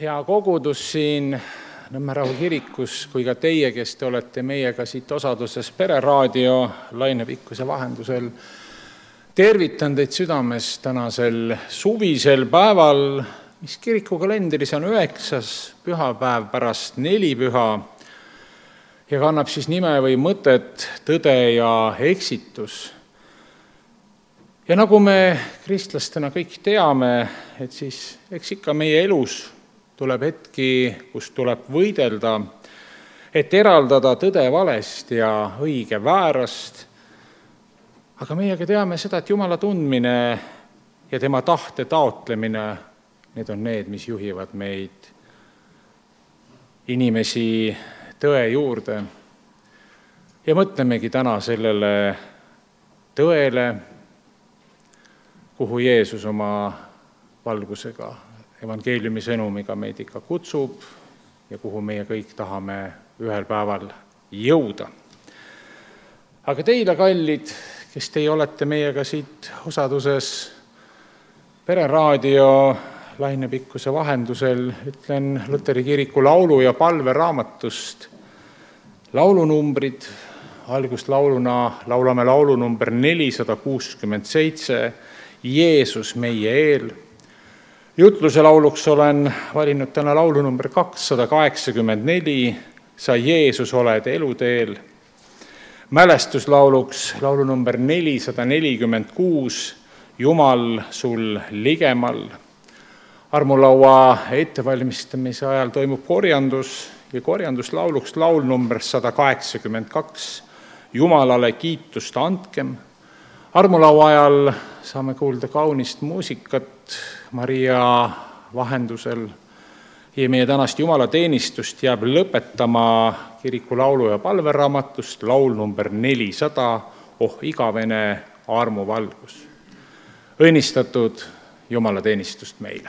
Hea kogudus siin Nõmmerahu kirikus kui ka teie, kes te olete meiega siit osaduses Pereraadio lainepikkuse vahendusel. Tervitan teid südames tänasel suvisel päeval, mis kirikukalendris on 9. pühapäev pärast nelipüha ja kannab siis nime või mõtet tõde ja eksitus. Ja nagu me kristlastena kõik teame, et siis eks ikka meie elus tuleb hetki, kus tuleb võidelda, et eraldada tõde valest ja õige väärast. Aga meiega teame seda, et Jumala tundmine ja tema tahte taotlemine, need on need, mis juhivad meid inimesi tõe juurde. Ja mõtlemegi täna sellele tõele, kuhu Jeesus oma valgusega evangeeliumi sõnumiga meid ikka kutsub ja kuhu meie kõik tahame ühel päeval jõuda. Aga teile, kallid, kes teie olete meiega siit osaduses Pereraadio lainepikkuse vahendusel, ütlen Luteri kiriku laulu- ja palveraamatust laulunumbrid. Algust lauluna laulame laulunumber 467, Jeesus meie eel. Jutluse lauluks olen valinud täna laulunumber 284, Sa Jeesus oled eluteel. Mälestuslauluks laulunumber 446, Jumal sul ligemal. Armulaua ettevalmistamise ajal toimub korjandus ja korjanduslauluks laulnumber 182, Jumalale kiitust andkem. Armulaua ajal saame kuulda kaunist muusikat Maria vahendusel ja meie tänast jumalateenistust jääb lõpetama kiriku laulu- ja palveraamatust laul number 400, Oh igavene armuvalgus. Õnnistatud jumalateenistust meile!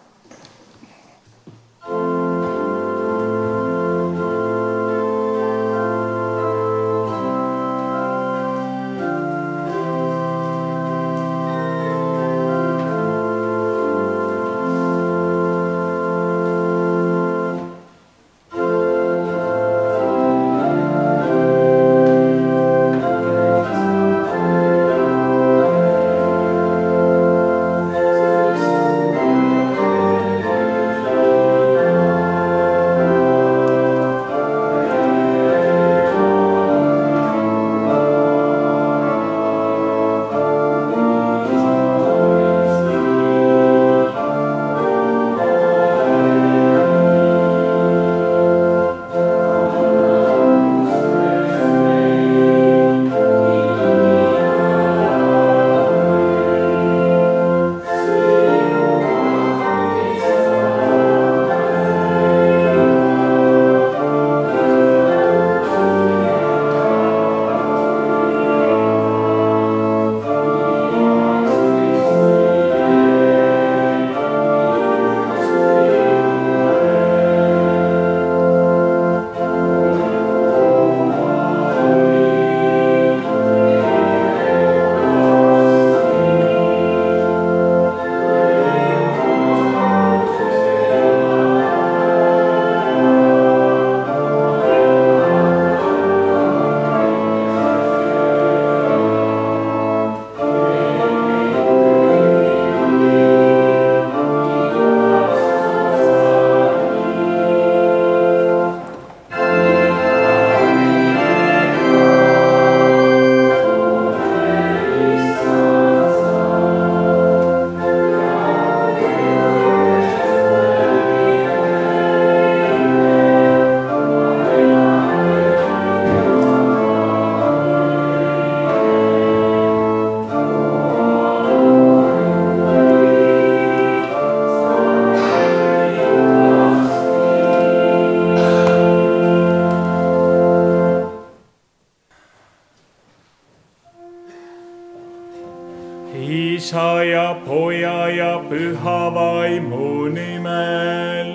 Isa ja Poja ja Püha Vaimu nimel.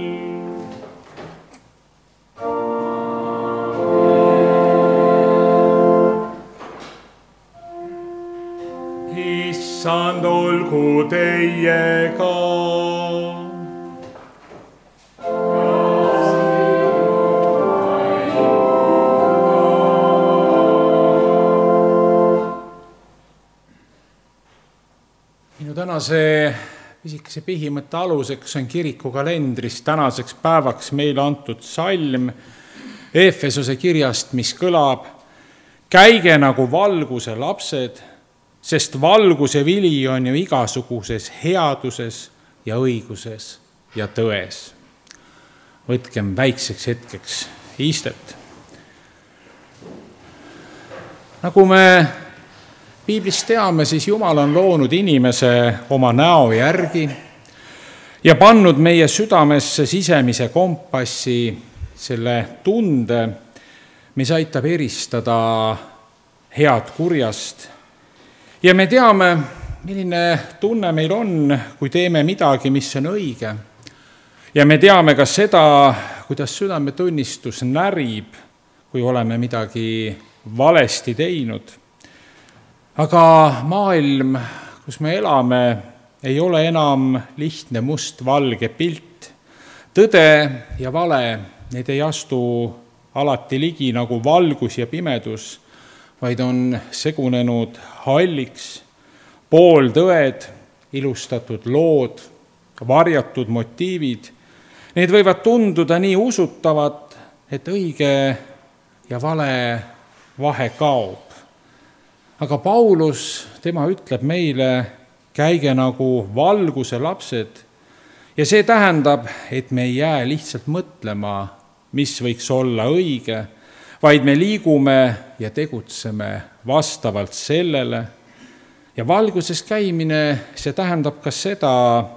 Issand olgu teiega. tänase pisikese põhimõtte aluseks on kirikukalendris tänaseks päevaks meile antud salm Efesose kirjast, mis kõlab: käige nagu valguse lapsed, sest valguse vili on ju igasuguses headuses ja õiguses ja tões. Võtkem väikseks hetkeks istet. Nagu me Piiblist teame, siis Jumal on loonud inimese oma näo järgi ja pannud meie südamesse sisemise kompassi, selle tunde, mis aitab eristada head kurjast. Ja me teame, milline tunne meil on, kui teeme midagi, mis on õige. Ja me teame ka seda, kuidas südametunnistus närib, kui oleme midagi valesti teinud. Aga maailm, kus me elame, ei ole enam lihtne must-valge pilt. Tõde ja vale, need ei astu alati ligi nagu valgus ja pimedus, vaid on segunenud halliks, pooltõed, ilustatud lood, varjatud motiivid. Need võivad tunduda nii usutavad, et õige ja vale vahe kaob. Aga Paulus, tema ütleb meile, käige nagu valguse lapsed, ja see tähendab, et me ei jää lihtsalt mõtlema, mis võiks olla õige, vaid me liigume ja tegutseme vastavalt sellele. Ja valguses käimine, see tähendab ka seda,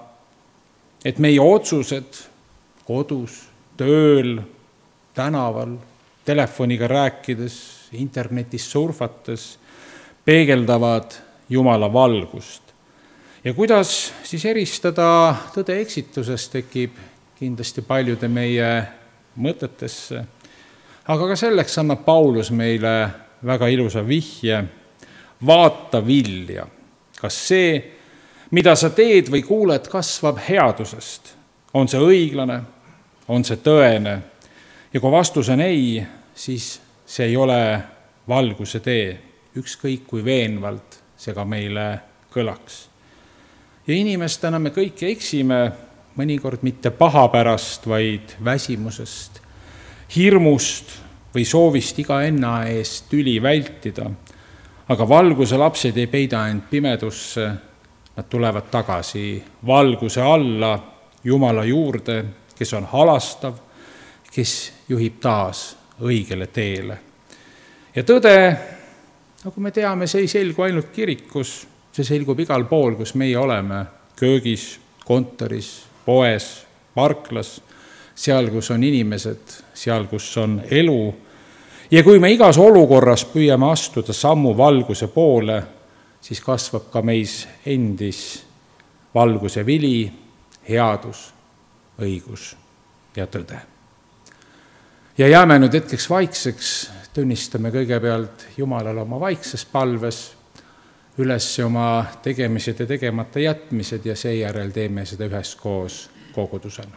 et meie otsused kodus, tööl, tänaval, telefoniga rääkides, internetis surfates peegeldavad Jumala valgust. Ja kuidas siis eristada tõde eksitusest, tekib kindlasti paljude meie mõtetesse. Aga ka selleks annab Paulus meile väga ilusa vihje: vaata vilja. Kas see, mida sa teed või kuuled, kasvab headusest? On see õiglane? On see tõene? Ja kui vastus on ei, siis see ei ole valguse tee. Ükskõik kui veenvalt see ka meile kõlaks. Ja inimestena me kõik eksime, mõnikord mitte paha pärast, vaid väsimusest, hirmust või soovist iga enna eest tüli vältida. Aga valguse lapsed ei peida end pimedusse, nad tulevad tagasi valguse alla, Jumala juurde, kes on halastav, kes juhib taas õigele teele. Ja tõde, nagu me teame, see ei selgu ainult kirikus, see selgub igal pool, kus meie oleme: köögis, kontoris, poes, parklas, seal, kus on inimesed, seal, kus on elu. Ja kui me igas olukorras püüame astuda sammu valguse poole, siis kasvab ka meis endis valguse vili, headus, õigus ja tõde. Ja jääme nüüd hetkeks vaikseks, tunnistame kõigepealt Jumalale oma vaikses palves üles oma tegemised ja tegemata jätmised ja seejärel teeme seda üheskoos kogudusena.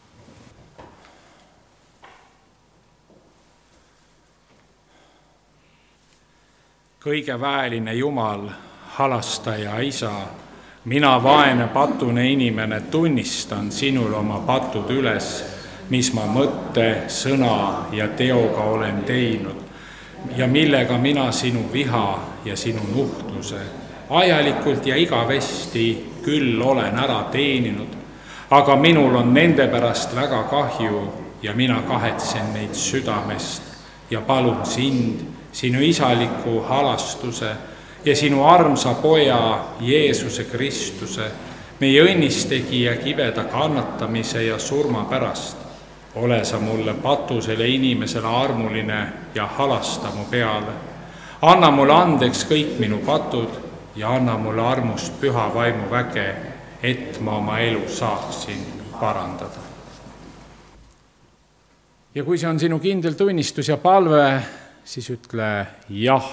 Kõige väeline Jumal, halastaja isa, mina vaene patune inimene tunnistan sinul oma patud üles, mis ma mõtte, sõna ja teoga olen teinud ja millega mina sinu viha ja sinu nuhtluse ajalikult ja igavesti küll olen ära teeninud, aga minul on nende pärast väga kahju ja mina kahetsen neid südamest ja palun sind, sinu isaliku halastuse ja sinu armsa poja Jeesuse Kristuse, meie õnnistegija kibeda kannatamise ja surma pärast. Ole sa mulle patusele inimesele armuline ja halasta mu peale. Anna mulle andeks kõik minu patud ja anna mulle armust püha vaimu väge, et ma oma elu saaksin parandada. Ja kui see on sinu kindel tunnistus ja palve, siis ütle jah.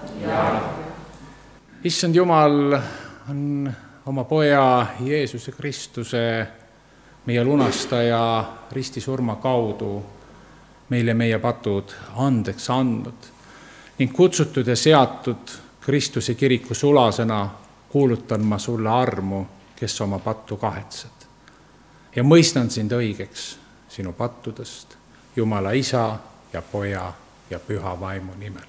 Issand Jumal on oma poja Jeesuse Kristuse, meie lunastaja ristisurma kaudu meile meie patud andeks andnud ning kutsutud ja seatud Kristuse kiriku sulasena kuulutan ma sulle armu, kes oma pattu kahetsed. Ja mõistan sind õigeks sinu pattudest, Jumala Isa ja Poja ja Püha Vaimu nimel.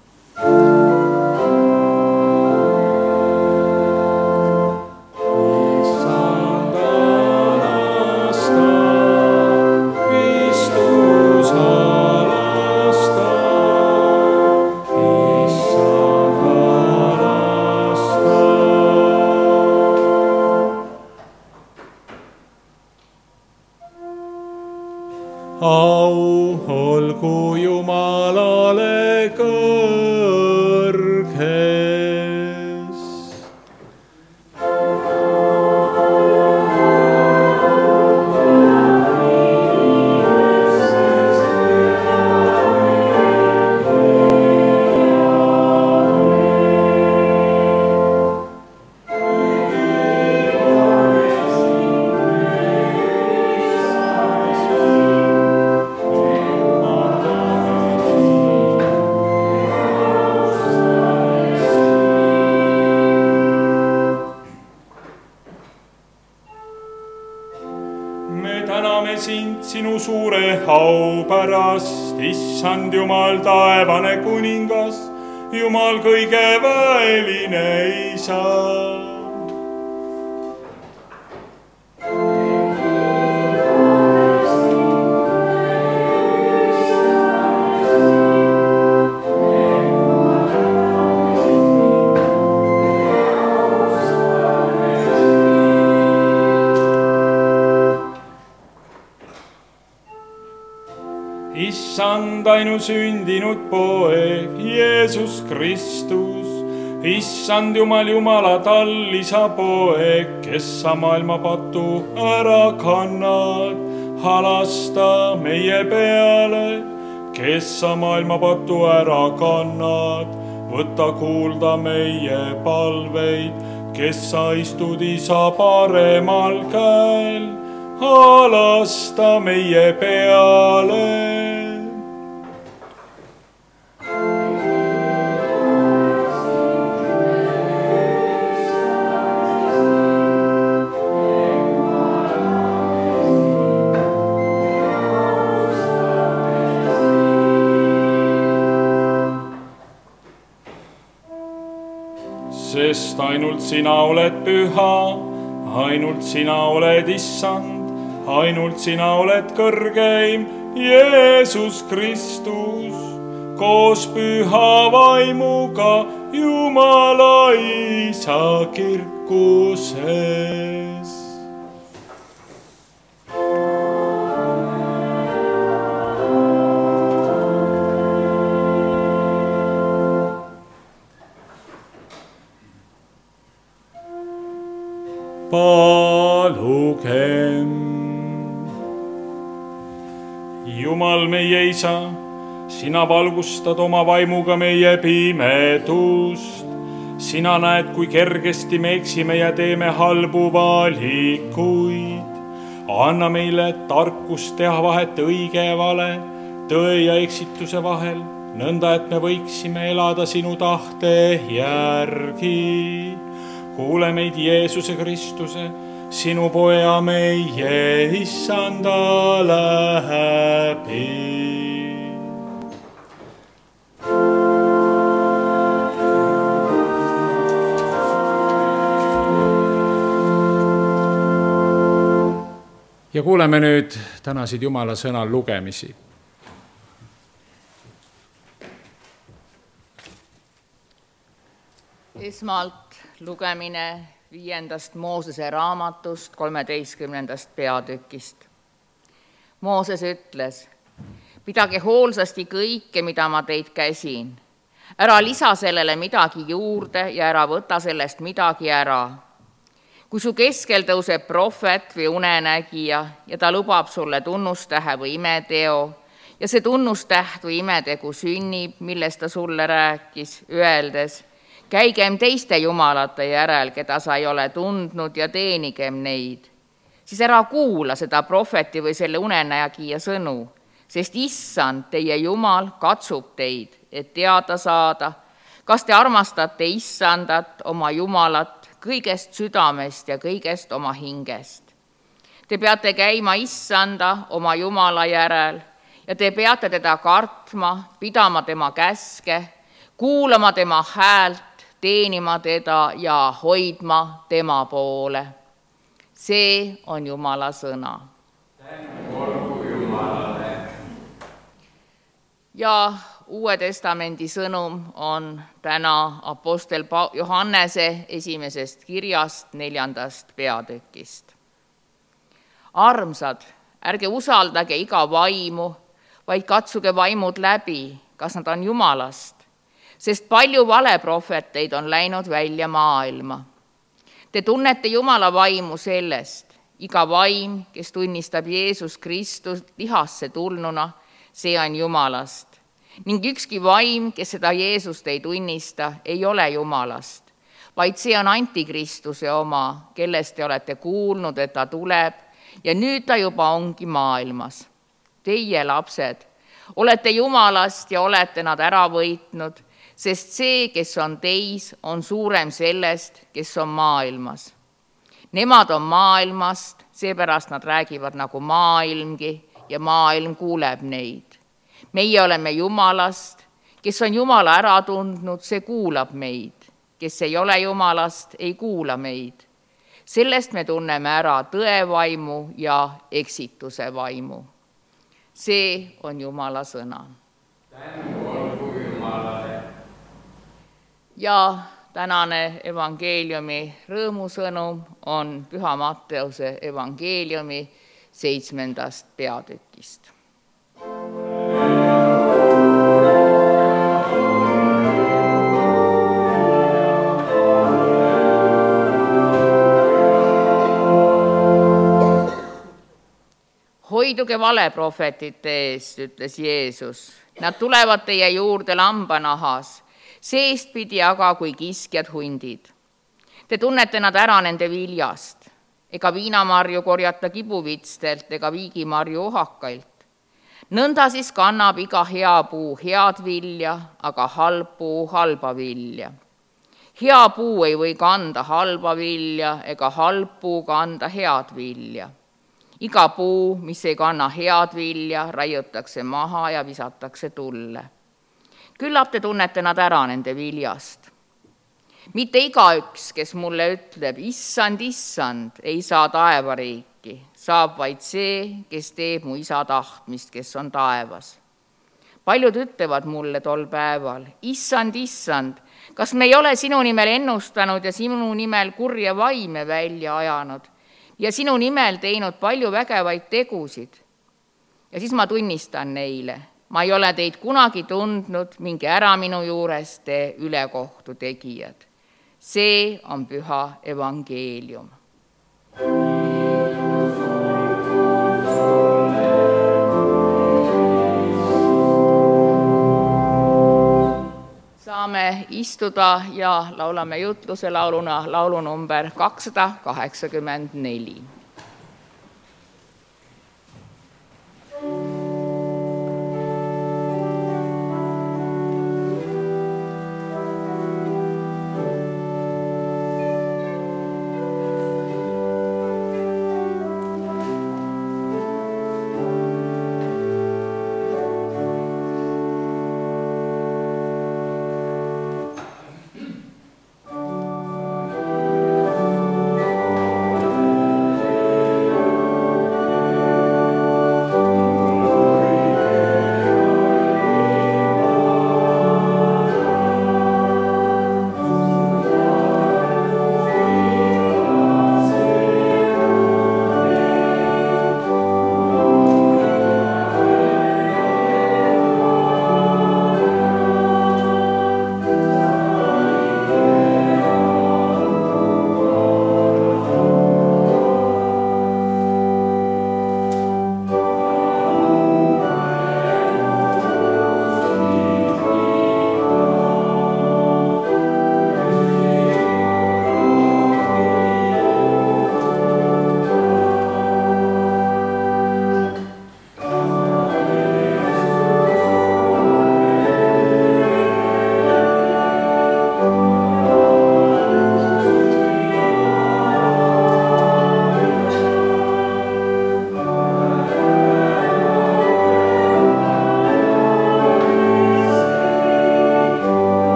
Au olgu Jumalale kõrges. Sinu suure au pärast, Issand Jumal, taevane kuningas, Jumal kõige väeline Isa. Issand ainusündinud poeg, Jeesus Kristus, Issand Jumal, Jumala tallisa poeg, kes sa maailma patu ära kannad, halasta meie peale, kes sa maailma patu ära kannad, võta kuulda meie palveid, kes sa istud Isa paremal käel, halasta meie peale. Sest ainult sina oled püha, ainult sina oled Issand, ainult sina oled kõrgeim, Jeesus Kristus, koos Püha Vaimuga Jumala Isa kirkuses. Palugem. Jumal meie Isa, sina valgustad oma vaimuga meie pimedust. Sina näed, kui kergesti me eksime ja teeme halbu valikuid. Anna meile tarkust teha vahet õige ja vale, tõe ja eksituse vahel, nõnda, et me võiksime elada sinu tahte järgi. Kuule meid Jeesuse Kristuse, sinu Poja meie Issanda läbi. Ja kuuleme nüüd tänasid Jumala sõna lugemisi. Esmalt lugemine 5. Moosese raamatust 13. peatükist. Mooses ütles, pidage hoolsasti kõike, mida ma teid käsin. Ära lisa sellele midagi juurde ja ära võta sellest midagi ära. Kui su keskel tõuseb prohvet või unenägija ja ta lubab sulle tunnustähe või imeteo ja see tunnustäht või imetegu sünnib, millest ta sulle rääkis, öeldes, käigem teiste jumalate järel, keda sa ei ole tundnud ja teenigem neid. Siis ära kuula seda prohveti või selle unenägija sõnu, sest Issand, teie Jumal, katsub teid, et teada saada, kas te armastate Issandat, oma Jumalat, kõigest südamest ja kõigest oma hingest? Te peate käima Issanda, oma Jumala järel ja te peate teda kartma, pidama tema käske, kuulama tema häält, teenima teda ja hoidma tema poole. See on Jumala sõna. Olgu Jumalale. Ja Uue Testamendi sõnum on täna apostel Johannese esimesest kirjast 4. peatükist. Armsad, ärge usaldage iga vaimu, vaid katsuge vaimud läbi, kas nad on Jumalast, sest palju valeprohveteid on läinud välja maailma. Te tunnete Jumala vaimu sellest, iga vaim, kes tunnistab Jeesus Kristust lihasse tulnuna, see on Jumalast. Ning ükski vaim, kes seda Jeesust ei tunnista, ei ole Jumalast, vaid see on Antikristuse oma, kellest te olete kuulnud, et ta tuleb ja nüüd ta juba ongi maailmas. Teie, lapsed, olete Jumalast ja olete nad ära võitnud, sest see, kes on teis, on suurem sellest, kes on maailmas. Nemad on maailmast, seepärast nad räägivad nagu maailmgi ja maailm kuuleb neid. Meie oleme Jumalast, kes on Jumala ära tundnud, see kuulab meid. Kes ei ole Jumalast, ei kuula meid. Sellest me tunneme ära tõevaimu ja eksituse vaimu. See on Jumala sõna. Olgu Jumalale. Ja tänane evangeeliumi rõõmusõnum on Püha Matteuse evangeeliumi 7. peatükist. Hoiduge valeprohvetite eest, ütles Jeesus. Nad tulevad teie juurde lambanahas, seestpidi aga kui kiskjad hundid. Te tunnete nad ära nende viljast. Ega viinamarju korjata kibuvitstelt ega viigimarju ohakailt. Nõnda siis kannab iga hea puu head vilja, aga halb puu halba vilja. Hea puu ei või kanda halba vilja ega halb puu kanda head vilja. Iga puu, mis ei kanna head vilja, raiutakse maha ja visatakse tulle. Küllap te tunnete nad ära nende viljast. Mitte igaüks, kes mulle ütleb, issand, issand, ei saa taevariiki, saab vaid see, kes teeb mu isa tahtmist, kes on taevas. Paljud ütlevad mulle tol päeval, issand, issand, kas me ei ole sinu nimel ennustanud ja sinu nimel kurja vaime välja ajanud ja sinu nimel teinud palju vägevaid tegusid? Ja siis ma tunnistan neile, ma ei ole teid kunagi tundnud, minge ära minu juurest, te ülekohtu tegijad. See on püha evangeelium. Saame istuda ja laulame jutluse lauluna laulu number 284.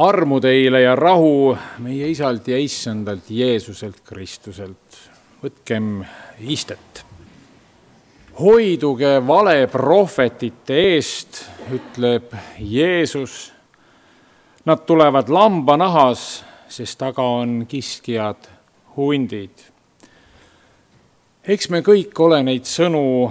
armu teile ja rahu meie Isalt ja Issandalt Jeesuselt Kristuselt. Võtkem istet. Hoiduge valeprohvetite eest, ütleb Jeesus. Nad tulevad lambanahas, sest taga on kiskjad hundid. Eks me kõik ole neid sõnu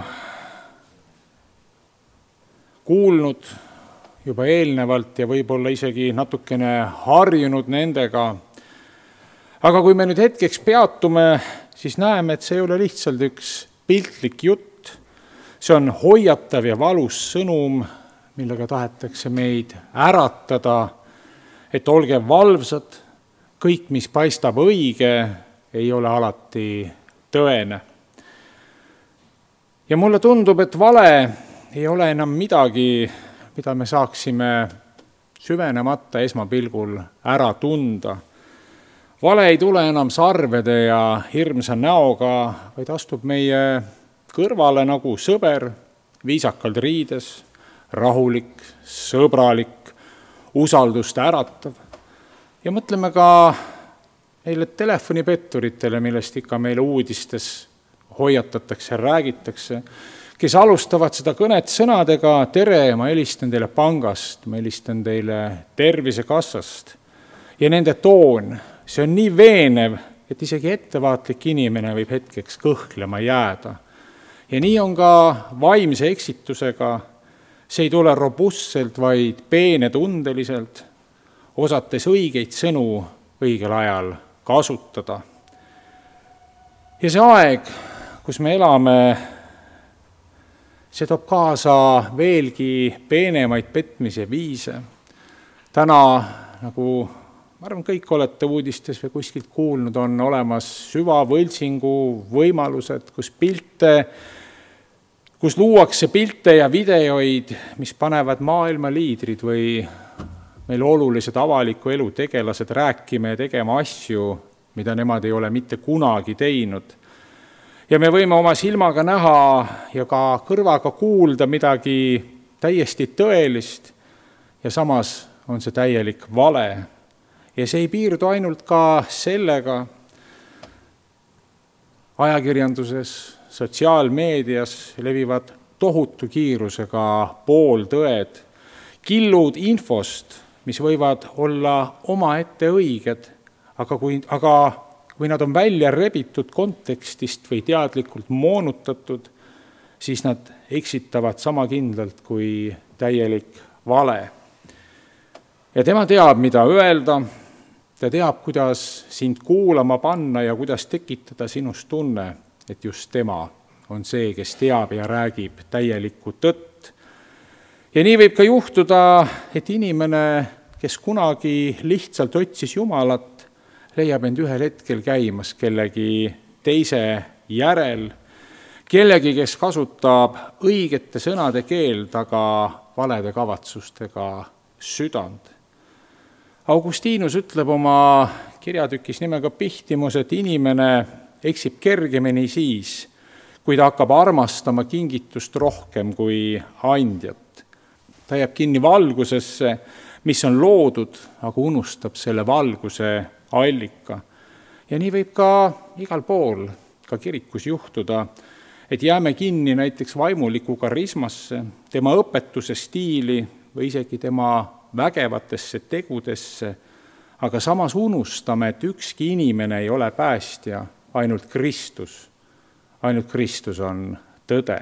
kuulnud juba eelnevalt ja võib-olla isegi natukene harjunud nendega. Aga kui me nüüd hetkeks peatume, siis näeme, et see ei ole lihtsalt üks piltlik jutt. See on hoiatav ja valus sõnum, millega tahetakse meid äratada, et olge valvsad, kõik, mis paistab õige, ei ole alati tõene. Ja mulle tundub, et vale ei ole enam midagi, mida me saaksime süvenemata esmapilgul ära tunda. Vale ei tule enam sarvede ja hirmsa näoga, vaid astub meie kõrvale nagu sõber, viisakalt riides, rahulik, sõbralik, usaldust äratav. Ja mõtleme ka neile telefonipetturitele, millest ikka meile uudistes hoiatatakse, räägitakse, kes alustavad seda kõnet sõnadega: tere, ma helistan teile pangast, ma helistan teile tervisekassast. Ja nende toon, see on nii veenev, et isegi ettevaatlik inimene võib hetkeks kõhklema jääda. Ja nii on ka vaimse eksitusega. See ei tule robustselt, vaid peenetundeliselt, osates õigeid sõnu õigel ajal kasutada. Ja see aeg, kus me elame, see toob kaasa veelgi peenemaid petmise viise. Täna, nagu ma arvan, kõik olete uudistes või kuskilt kuulnud, on olemas süvavõltsingu võimalused, kus luuakse pilte ja videoid, mis panevad maailma liidrid või meil olulised avaliku elu tegelased rääkima ja tegema asju, mida nemad ei ole mitte kunagi teinud. Ja me võime oma silmaga näha ja ka kõrvaga kuulda midagi täiesti tõelist ja samas on see täielik vale. Ja see ei piirdu ainult ka sellega. Ajakirjanduses, sotsiaalmeedias levivad tohutu kiirusega pooltõed, killud infost, mis võivad olla omaette õiged, aga kui nad on välja rebitud kontekstist või teadlikult moonutatud, siis nad eksitavad sama kindlalt kui täielik vale. Ja tema teab, mida öelda, ta teab, kuidas sind kuulama panna ja kuidas tekitada sinust tunne, et just tema on see, kes teab ja räägib täielikku tõtt. Ja nii võib ka juhtuda, et inimene, kes kunagi lihtsalt otsis Jumalat, leiab end ühel hetkel käimas kellegi teise järel, kellegi, kes kasutab õigete sõnade keeld, aga valede kavatsustega südant. Augustinus ütleb oma kirjatükis nimega Pihtimus, et inimene eksib kergemini siis, kui ta hakkab armastama kingitust rohkem kui andjat. Ta jääb kinni valgusesse, mis on loodud, aga unustab selle valguse allika. Ja nii võib ka igal pool, ka kirikus juhtuda, et jääme kinni näiteks vaimuliku karismasse, tema õpetuse stiili või isegi tema vägevatesse tegudesse, aga samas unustame, et ükski inimene ei ole päästja, ainult Kristus. Ainult Kristus on tõde.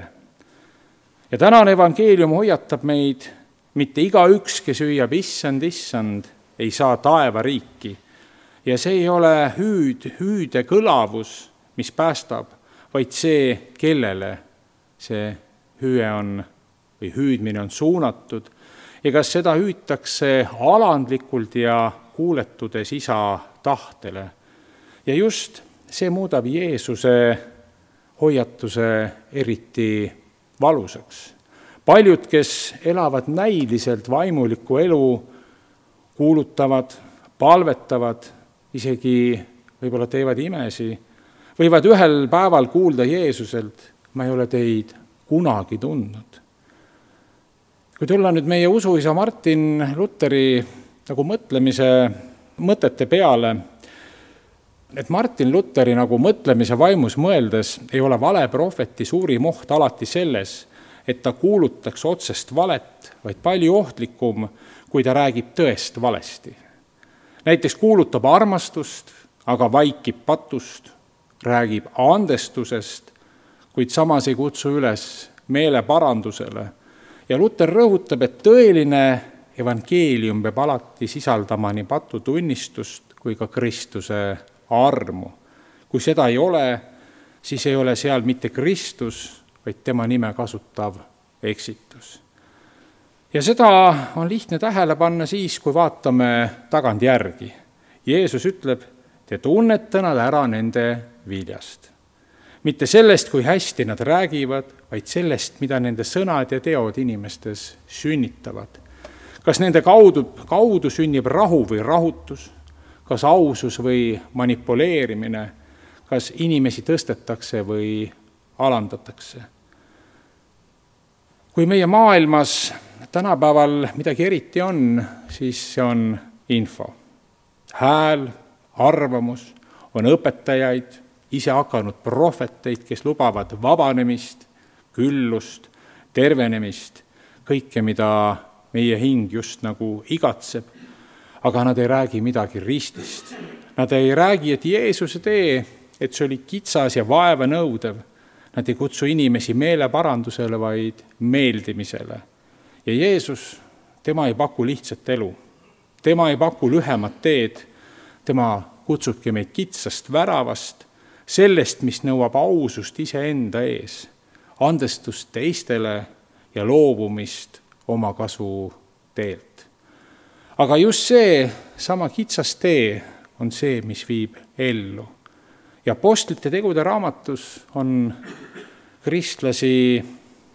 Ja tänane evangeelium hoiatab meid, mitte igaüks, kes hüüab issand, issand, ei saa taevariiki. Ja see ei ole hüüde kõlavus, mis päästab, vaid see, kellele see hüüe on või hüüdmine on suunatud. Ja kas seda hüütakse alandlikult ja kuuletudes isa tahtele. Ja just see muudab Jeesuse hoiatuse eriti valusaks. Paljud, kes elavad näiliselt vaimulikku elu, kuulutavad, palvetavad, isegi võib-olla teevad imesi, võivad ühel päeval kuulda Jeesuselt: ma ei ole teid kunagi tundnud. Kui tulla nüüd meie usuisa Martin Luteri nagu mõtlemise mõtete peale, et Martin Luteri nagu mõtlemise vaimus mõeldes ei ole valeprohveti suurim oht alati selles, et ta kuulutaks otsest valet, vaid palju ohtlikum, kui ta räägib tõest valesti. Näiteks kuulutab armastust, aga vaikib patust, räägib andestusest, kuid samas ei kutsu üles meeleparandusele. Ja Luter rõhutab, et tõeline evangeelium peab alati sisaldama nii patutunnistust kui ka Kristuse armu. Kui seda ei ole, siis ei ole seal mitte Kristus, vaid tema nime kasutav eksitus. Ja seda on lihtne tähele panna siis, kui vaatame tagantjärgi. Jeesus ütleb, te tunnete nad ära nende viljast. Mitte sellest, kui hästi nad räägivad, vaid sellest, mida nende sõnad ja teod inimestes sünnitavad. Kas nende kaudu sünnib rahu või rahutus, kas ausus või manipuleerimine, kas inimesi tõstetakse või alandatakse. Kui meie maailmas tänapäeval midagi eriti on, siis see on info. Hääl, arvamus, on õpetajaid, ise hakanud prohveteid, kes lubavad vabanemist, küllust, tervenemist, kõike, mida meie hing just nagu igatseb, aga nad ei räägi midagi ristist. Nad ei räägi, et Jeesuse tee, et see oli kitsas ja vaeva nõudev. Nad ei kutsu inimesi meeleparandusele, vaid meeldimisele. Ja Jeesus, tema ei paku lihtsat elu. Tema ei paku lühemat teed. Tema kutsubki meid kitsast väravast, sellest, mis nõuab ausust iseenda ees, andestust teistele ja loobumist oma kasu teelt. Aga just see sama kitsas tee on see, mis viib ellu. Ja Apostlite tegude raamatus on kristlasi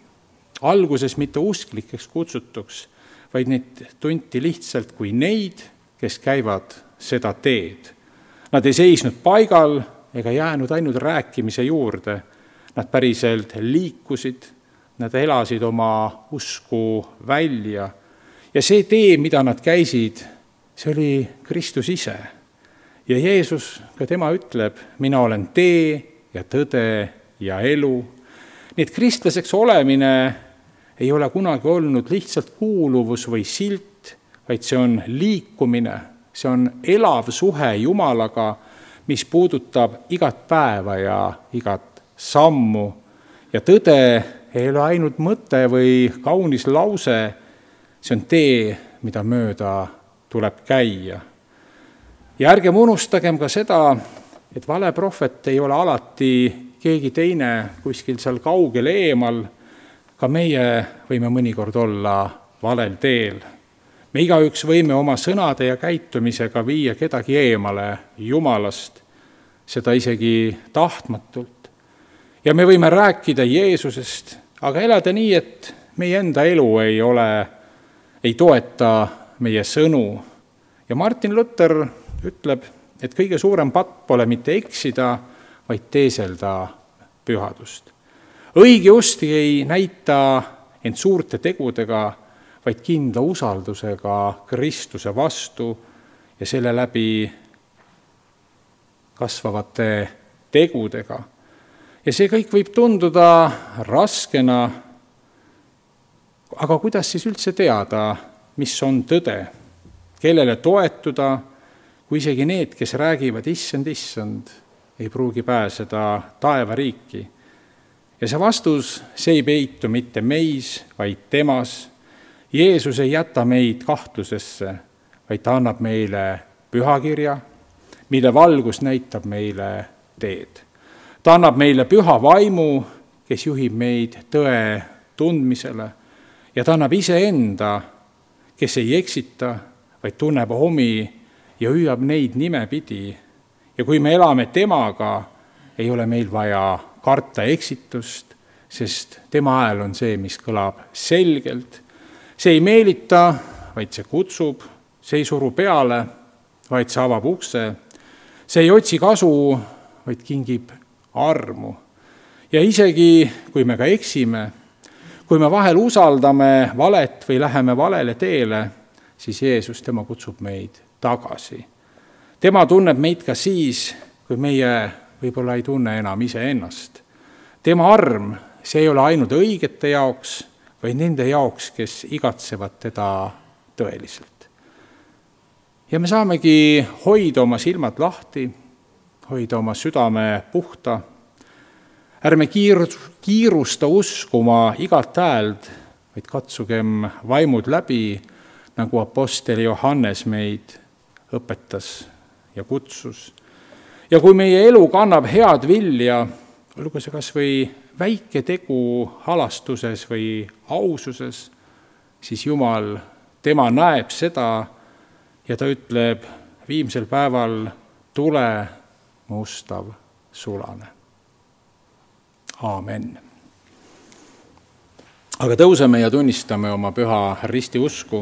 alguses mitte usklikeks kutsutuks, vaid neid tunti lihtsalt kui neid, kes käivad seda teed. Nad ei seisnud paigal ega jäänud ainult rääkimise juurde. Nad päriselt liikusid, nad elasid oma usku välja. Ja see tee, mida nad käisid, see oli Kristus ise. Ja Jeesus, ka tema ütleb, mina olen tee ja tõde ja elu. Nii et kristlaseks olemine ei ole kunagi olnud lihtsalt kuuluvus või silt, vaid see on liikumine, see on elav suhe Jumalaga, mis puudutab igat päeva ja igat sammu. Ja tõde ei ole ainult mõte või kaunis lause, see on tee, mida mööda tuleb käia. Ja ärgem unustagem ka seda, et valeprohvet ei ole alati keegi teine kuskil seal kaugel eemal, ka meie võime mõnikord olla valel teel. Me igaüks võime oma sõnade ja käitumisega viia kedagi eemale Jumalast, seda isegi tahtmatult. Ja me võime rääkida Jeesusest, aga elada nii, et meie enda elu ei toeta meie sõnu. Ja Martin Luther ütleb, et kõige suurem patt pole mitte eksida, vaid teeselda pühadust. Õige usk ei näita end suurte tegudega, vaid kindla usaldusega Kristuse vastu ja selle läbi kasvavate tegudega. Ja see kõik võib tunduda raskena, aga kuidas siis üldse teada, mis on tõde, kellele toetuda, kui isegi need, kes räägivad issand, ei pruugi pääseda taevariiki. Ja see vastus, see ei peitu mitte meis, vaid temas. Jeesus ei jäta meid kahtlusesse, vaid ta annab meile pühakirja, mille valgus näitab meile teed. Ta annab meile püha vaimu, kes juhib meid tõe tundmisele, ja ta annab iseenda, kes ei eksita, vaid tunneb omi ja hüüab neid nimepidi. Ja kui me elame temaga, ei ole meil vaja karta eksitust, sest tema hääl on see, mis kõlab selgelt. See ei meelita, vaid see kutsub, see ei suru peale, vaid see avab ukse. See ei otsi kasu, vaid kingib armu. Ja isegi, kui me ka eksime, kui me vahel usaldame valet või läheme valele teele, siis Jeesus, tema kutsub meid tagasi. Tema tunneb meid ka siis, kui meie võib-olla ei tunne enam iseennast. Tema arm, see ei ole ainult õigete jaoks, vaid nende jaoks, kes igatsevad teda tõeliselt. Ja me saamegi hoida oma silmad lahti, hoida oma südame puhta. Ärme kiirusta uskuma igalt hääld, vaid katsugem vaimud läbi, nagu apostel Johannes meid õpetas ja kutsus. Ja kui meie elu kannab head vilja, olgu see kas või väike tegu halastuses või aususes, siis Jumal, tema näeb seda ja ta ütleb viimsel päeval, tule mustav sulane. Aamen. Aga tõuseme ja tunnistame oma püha ristiusku.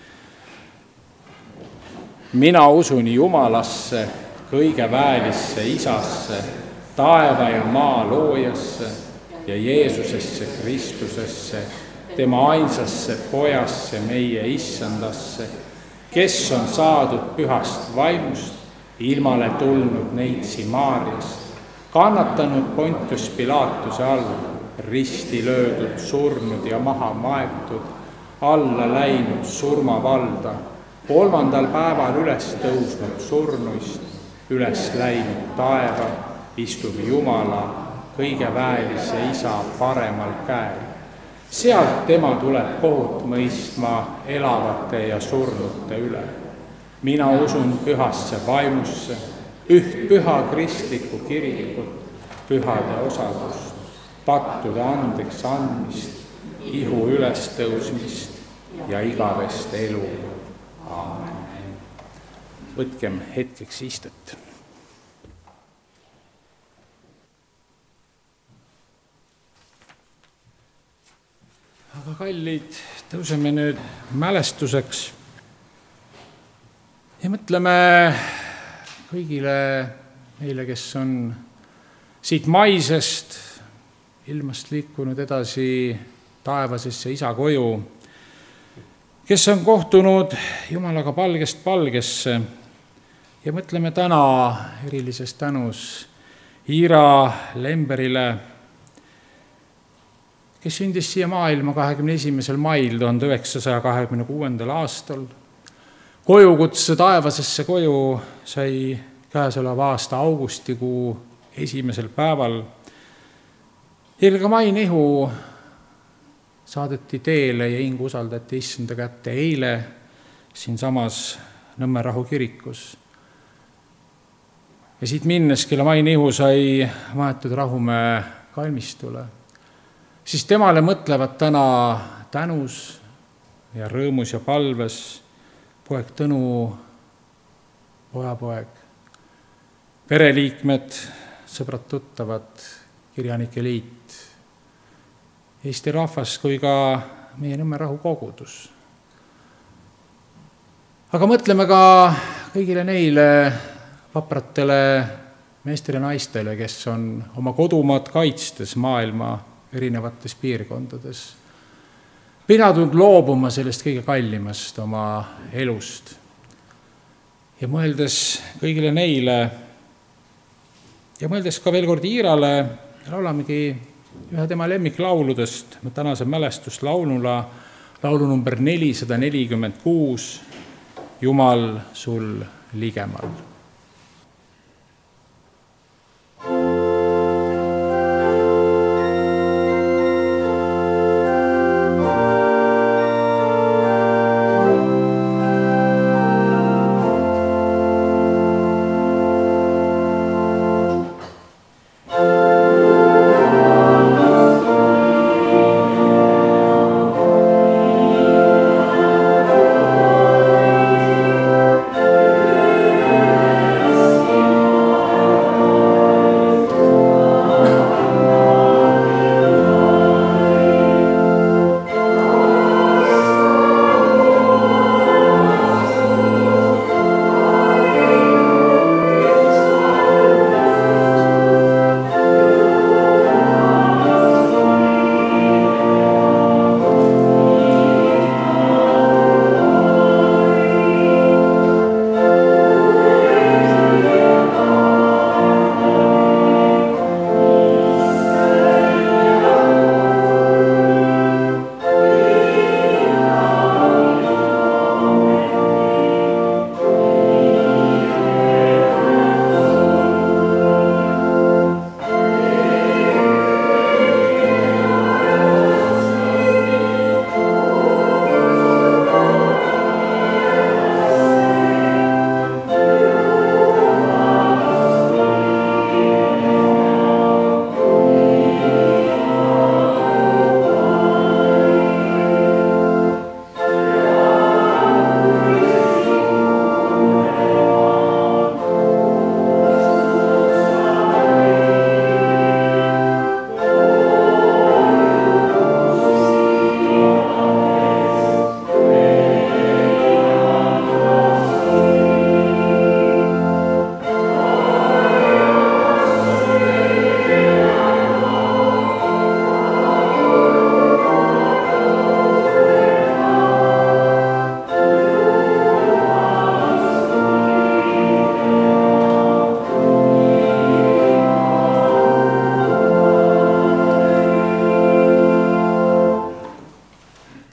Mina usun Jumalasse, kõige väelisse Isasse, taeva ja maa loojasse ja Jeesusesse Kristusesse, tema ainsasse pojasse, meie issandasse, kes on saadud pühast vaimust, ilmale tulnud neitsi Maarjast, kannatanud Pontius Pilatuse all, risti löödud, surnud ja maha maetud, alla läinud surmavalda, 3. päeval üles tõusnud surnuist, üles läinud taeva, istub Jumala kõige väelise Isa paremal käel. Sealt tema tuleb kohut mõistma elavate ja surnute üle. Mina usun pühasse vaimusse, üht püha kristlikku kirikut, pühade osadust, pattude andeks andmist, ihu ülestõusmist ja igavest elu. Aamen. Võtkem hetkeks istet. Aga kallid, tõuseme nüüd mälestuseks ja mõtleme kõigile meile, kes on siit maisest ilmast liikunud edasi taevasesse Isa koju, kes on kohtunud Jumalaga palgest palgesse ja mõtleme täna erilises tänus Iira Lemberile, kes sündis siia maailma 21. mail 1926. aastal. Kojukutse taevasesse koju sai käesoleva aasta augustikuu 1. päeval. Ilga Mai-Nihu saadeti teele ja hing usaldati issanda kätte eile siinsamas Nõmme Rahu kirikus. Ja siit minnes, kelle Mai-Nihu sai maetud Rahumäe kalmistule, siis temale mõtlevad täna tänus ja rõõmus ja palves poeg Tõnu, pojapoeg, pereliikmed, sõbrad-tuttavad, kirjanike liit, Eesti rahvas kui ka meie Nõmme Rahu kogudus. Aga mõtleme ka kõigile neile vapratele meestele ja naistele, kes on oma kodumaad kaitstes maailma erinevates piirkondades pidanud loobuma sellest kõige kallimast oma elust. Ja mõeldes kõigile neile ja mõeldes ka veel kord Iirale, laulamegi ühe tema lemmiklauludest, tänase mälestuslaulula, laulu number 446, Jumal sul ligemal.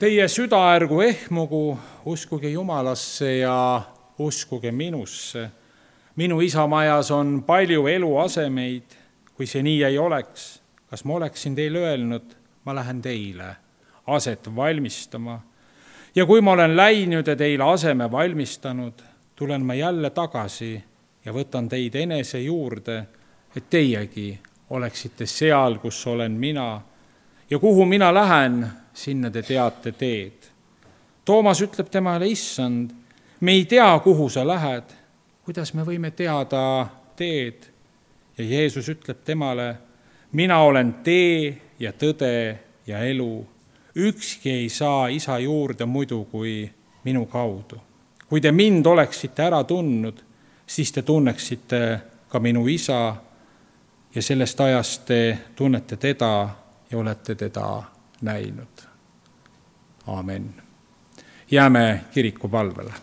Teie süda ärgu ehmugu, uskuge Jumalasse ja uskuge minusse. Minu isa majas on palju eluasemeid. Kui see nii ei oleks, kas ma oleksin teile öelnud, ma lähen teile aset valmistama. Ja kui ma olen läinud ja teile aseme valmistanud, tulen ma jälle tagasi ja võtan teid enese juurde, et teiegi oleksite seal, kus olen mina. Ja kuhu mina lähen, sinna te teate teed. Toomas ütleb temale, issand, me ei tea, kuhu sa lähed. Kuidas me võime teada teed? Ja Jeesus ütleb temale, mina olen tee ja tõde ja elu. Ükski ei saa isa juurde muidu kui minu kaudu. Kui te mind oleksite ära tundnud, siis te tunneksite ka minu isa ja sellest ajast te tunnete teda ja olete teda näinud. Aamen. Jääme kiriku palvele.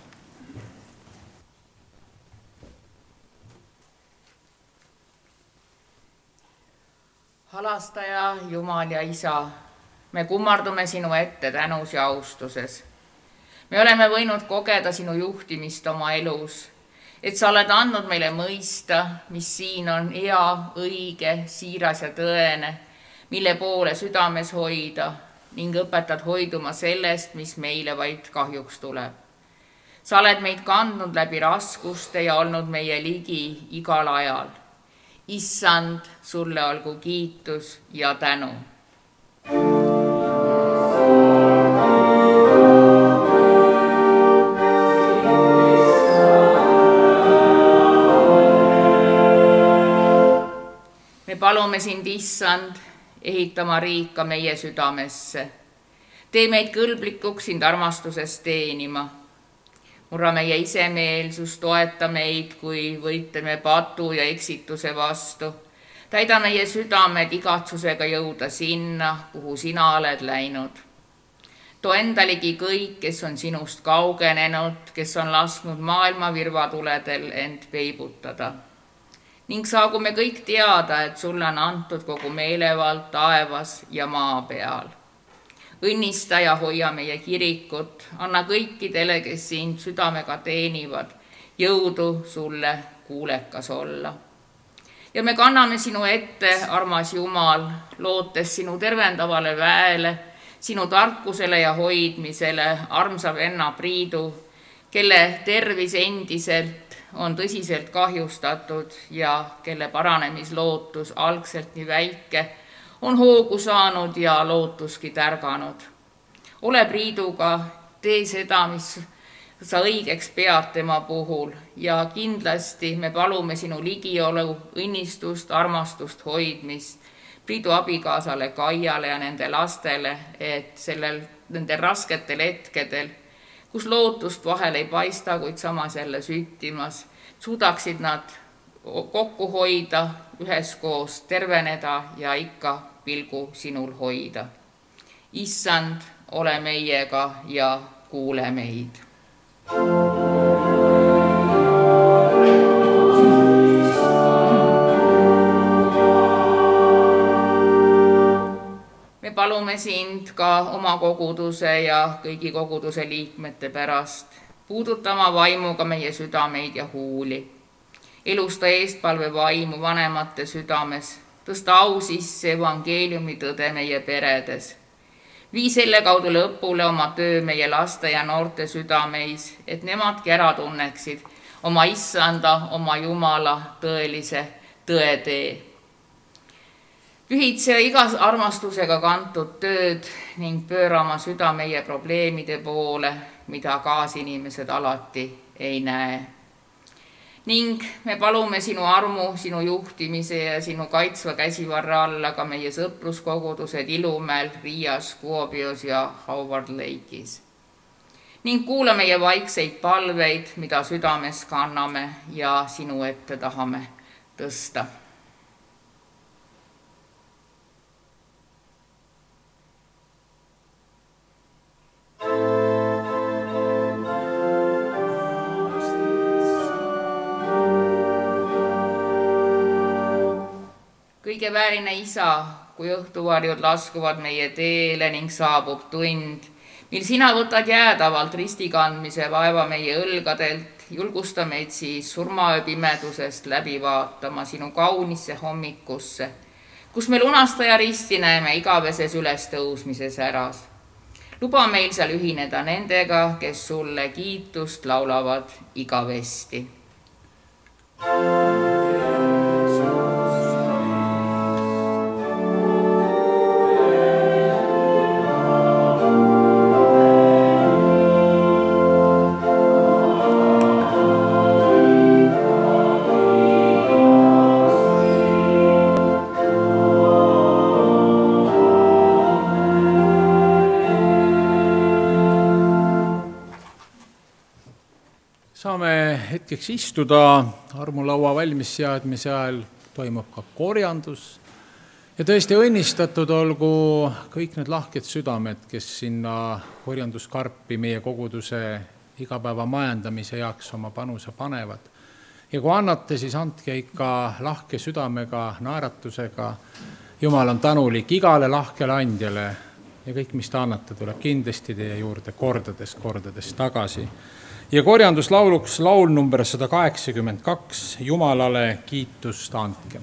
Halastaja, Jumal ja Isa, me kummardume sinu ette tänus ja austuses. Me oleme võinud kogeda sinu juhtimist oma elus, et sa oled andnud meile mõista, mis siin on hea, õige, siiras ja tõene, mille poole südames hoida ning õpetad hoiduma sellest, mis meile vaid kahjuks tuleb. Sa oled meid kandnud läbi raskuste ja olnud meie ligi igal ajal. Issand, sulle olgu kiitus ja tänu. Me palume sind, issand, ehitama riika meie südamesse. Tee meid kõlblikuks sind armastuses teenima. Murra meie isemeelsus, toeta meid, kui võitleme patu ja eksituse vastu. Täida meie südamed igatsusega jõuda sinna, kuhu sina oled läinud. Too endalegi kõik, kes on sinust kaugenenud, kes on lasknud maailma virvatuledel end peibutada. Ning saagu me kõik teada, et sulle on antud kogu meelevald taevas ja maa peal. Õnnista ja hoia meie kirikut, anna kõikidele, kes sind südamega teenivad, jõudu sulle kuulekas olla. Ja me kanname sinu ette, armas Jumal, lootes sinu tervendavale väele, sinu tarkusele ja hoidmisele, armsa venna Priidu, kelle tervis endiselt on tõsiselt kahjustatud ja kelle paranemislootus algselt nii väike, on hoogu saanud ja lootuski tärganud. Ole Priiduga, tee seda, mis sa õigeks pead tema puhul ja kindlasti me palume sinu ligiolu, õnnistust, armastust, hoidmist Priidu abikaasale Kaiale ja nende lastele, et nendel rasketel hetkedel, kus lootust vahel ei paista, kuid samas jälle süttimas, suudaksid nad kokku hoida, üheskoos terveneda ja ikka pilgu sinul hoida. Issand, ole meiega ja kuule meid. Me palume sind ka oma koguduse ja kõigi koguduse liikmete pärast, puudutama vaimuga meie südameid ja huuli. Elusta eestpalve vaimu vanemate südames, tõsta au sisse evangeeliumi tõde meie peredes. Vii selle kaudu lõpule oma töö meie laste ja noorte südameis, et nemadki ära tunneksid oma issanda, oma Jumala tõelise tõetee. Pühitse igas armastusega kantud tööd ning pööra oma süda meie probleemide poole, mida kaasinimesed alati ei näe. Ning me palume sinu armu, sinu juhtimise ja sinu kaitsva käsivarra alla ka meie sõpruskogudused Ilumäel, Riias, Kuopios ja Howard Lake'is. Ning kuula meie vaikseid palveid, mida südames kanname ja sinu ette tahame tõsta. Kõige väärine isa, kui õhtuvarjud laskuvad meie teele ning saabub tund, mil sina võtad jäädavalt ristikandmise vaeva meie õlgadelt, julgusta meid siis surmaöö pimedusest läbi vaatama sinu kaunisse hommikusse, kus me lunastaja risti näeme igaveses ülestõusmises äras. Luba meil seal ühineda nendega, kes sulle kiitust laulavad igavesti. Saame hetkeks istuda, armulaua valmisseadmise ajal toimub ka korjandus ja tõesti õnnistatud olgu kõik need lahked südamed, kes sinna korjanduskarpi meie koguduse igapäeva majandamise jaoks oma panuse panevad. Ja kui annate, siis andke ikka lahke südamega, naeratusega. Jumal on tänulik igale lahkele andjale ja kõik, mis ta annate, tuleb kindlasti teie juurde kordades tagasi. Ja korjanduslauluks laul number 182, Jumalale kiitust andkem.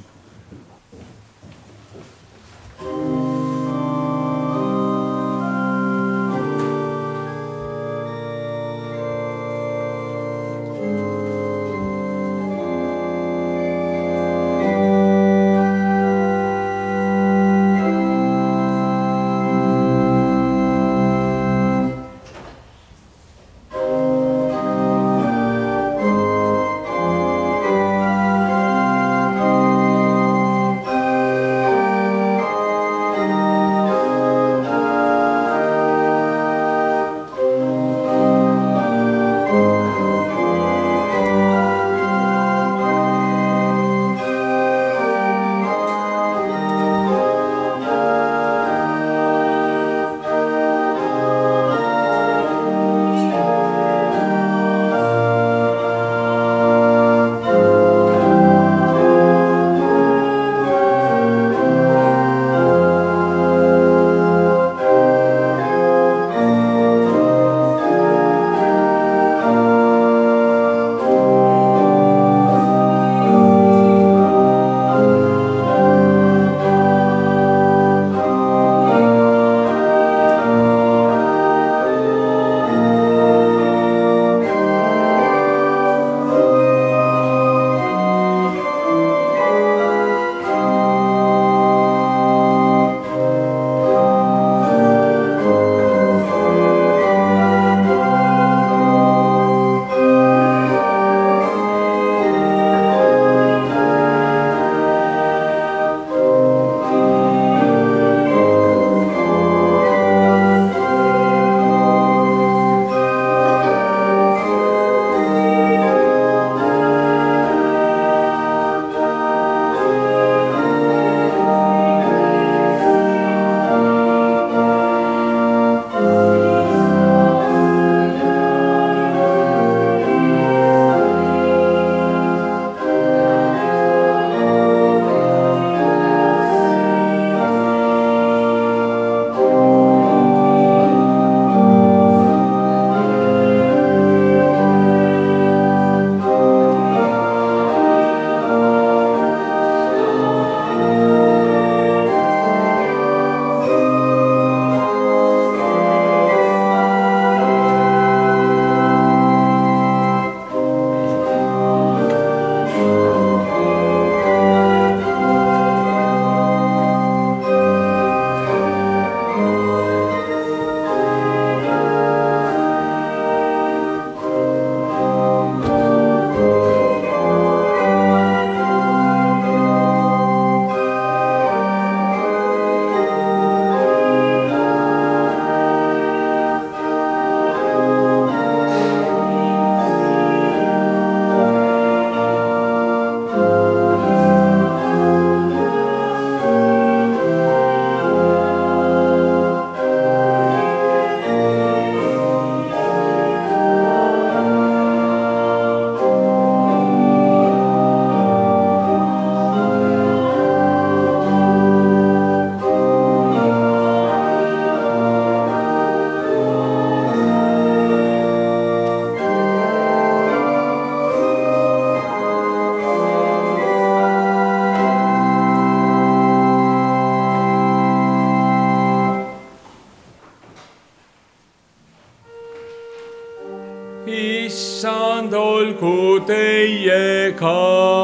issand olgu teiega.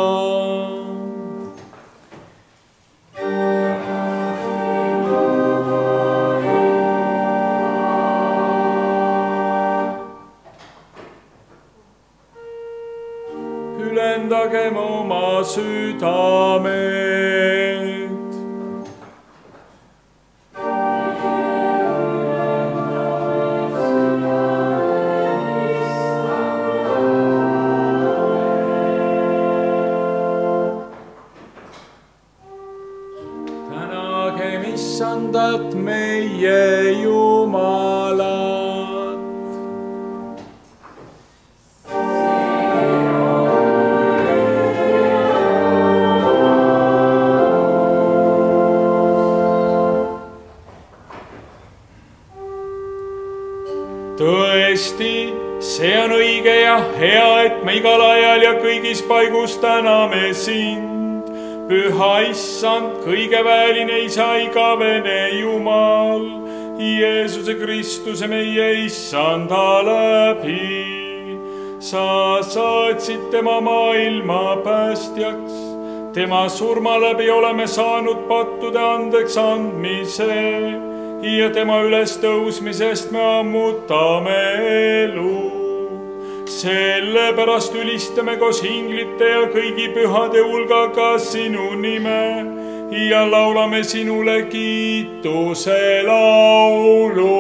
Ülendagem oma südamed. Tänagem issandat meie Jumalat. Tõesti, see on õige ja hea, et me igal ajal ja kõigis paigus täname sind, püha issand, kõigeväeline isa, igavene Jumal, Jeesuse Kristuse meie issanda läbi. Sa saatsid tema maailma päästjaks, tema surma läbi oleme saanud pattude andeks andmise ja tema ülestõusmisest me ammutame elu. Sellepärast ülistame koos inglite ja kõigi pühade hulgaga sinu nime ja laulame sinule kiituse laulu.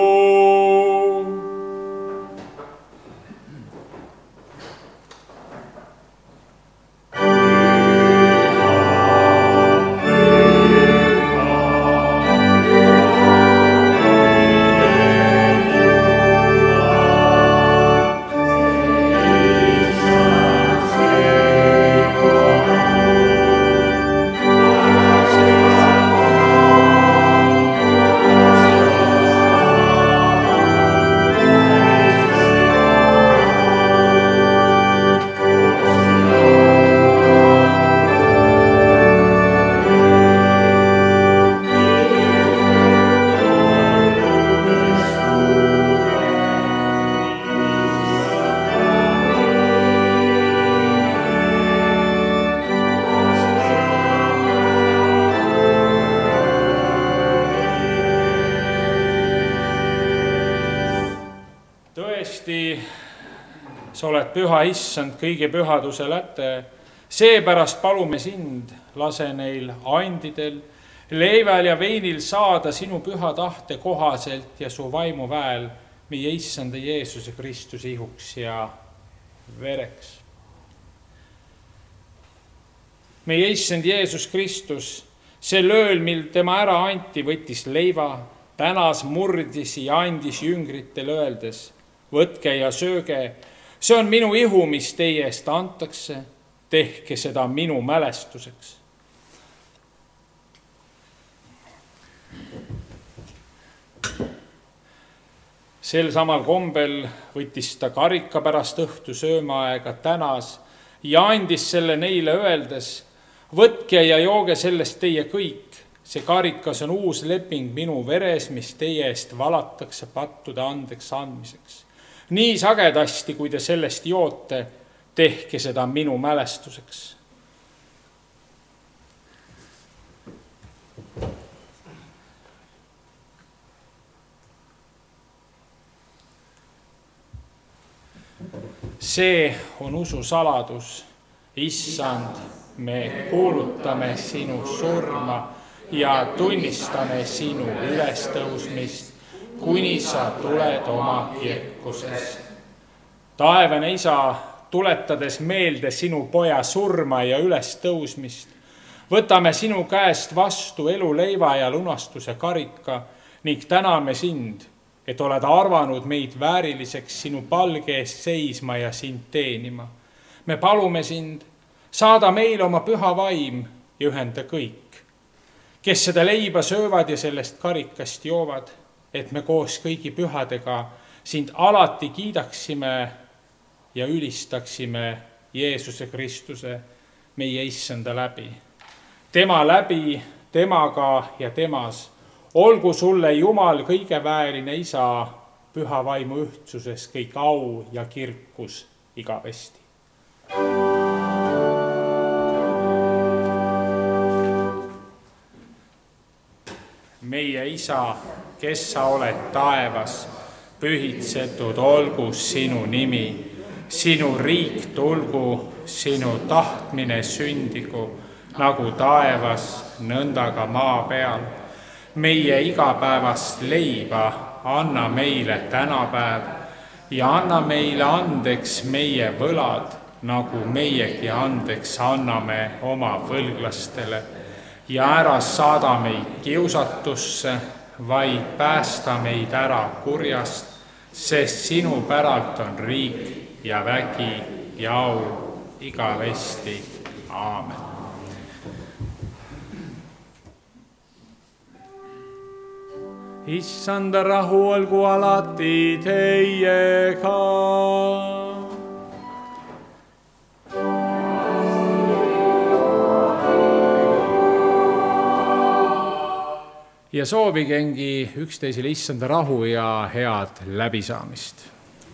Sa oled püha issand kõigi pühaduse läte, seepärast palume sind, lase neil andidel, leivel ja veinil saada sinu püha tahte kohaselt ja su vaimu väel meie issanda Jeesuse Kristuse ihuks ja vereks. Meie issand Jeesus Kristus, sel ööl, mil tema ära anti, võttis leiva, tänas, murdis ja andis jüngritele öeldes, võtke ja sööge, see on minu ihu, mis teie eest antakse, tehke seda minu mälestuseks. Sel samal kombel võttis ta karika pärast õhtu söömaaega, tänas ja andis selle neile öeldes, võtke ja jooge sellest teie kõik, see karikas on uus leping minu veres, mis teie eest valatakse pattude andeks andmiseks. Nii sagedasti, kui te sellest joote, tehke seda minu mälestuseks. See on usu saladus, issand, me kuulutame sinu surma ja tunnistame sinu ülestõusmist, kuni sa tuled oma kirkusest. Taevane isa, tuletades meelde sinu poja surma ja ülestõusmist, võtame sinu käest vastu eluleiva ja lunastuse karika ning täname sind, et oled arvanud meid vääriliseks sinu palge eest seisma ja sind teenima. Me palume sind, saada meile oma püha vaim ja ühenda kõik, kes seda leiba söövad ja sellest karikast joovad, et me koos kõigi pühadega sind alati kiidaksime ja ülistaksime Jeesuse Kristuse, meie issanda läbi. Tema läbi, temaga ja temas olgu sulle Jumal kõigeväeline isa püha vaimu ühtsuses kõik au ja kirkus igavesti. Meie Isa, kes sa oled taevas, pühitsetud olgu sinu nimi, sinu riik tulgu, sinu tahtmine sündigu, nagu taevas, nõnda ka maa peal. Meie igapäevast leiba anna meile tänapäev ja anna meile andeks meie võlad, nagu meiegi andeks anname oma võlglastele. Ja ära saada meid kiusatusse, vaid päästa meid ära kurjast, sest sinu päralt on riik ja vägi ja au igavesti. Aamen. Issanda rahu olgu alati teiega. Ja soovigengi üksteisele issanda rahu ja head läbisaamist.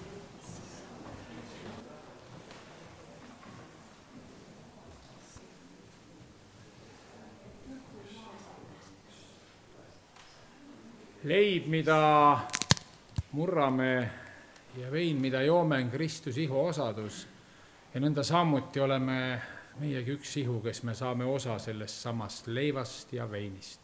Leib, mida murrame ja vein, mida joome, on Kristus ihu osadus. Ja nõnda sammuti oleme meiegi üks ihu, kes me saame osa sellest samast leivast ja veinist.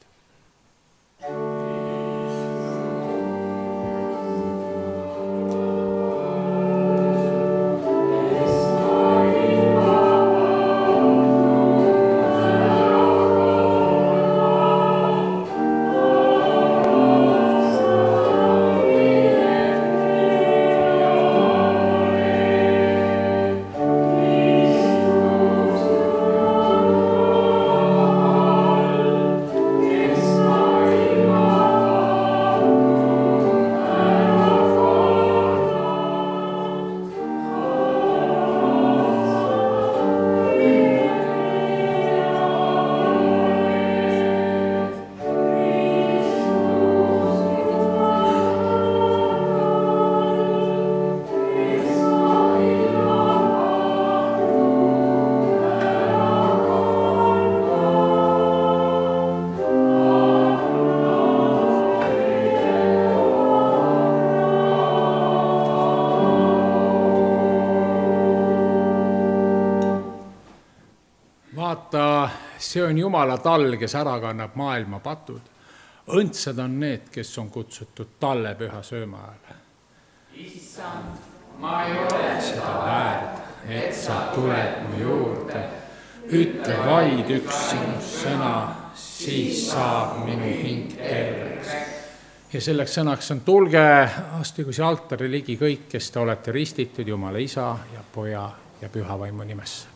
Vaata, see on Jumala tall, kes ära kannab maailma patud. Õndsad on need, kes on kutsutud talle püha sööma ajal. Issand, ma ei ole seda väärt, et sa tuled mu juurde. Ütle vaid üks sinu sõna, siis saab minu hing terveks. Ja selleks sõnaks on tulge, astugu see altari ligi kõik, kes te olete ristitud Jumala Isa ja Poja ja Püha Vaimu nimesse.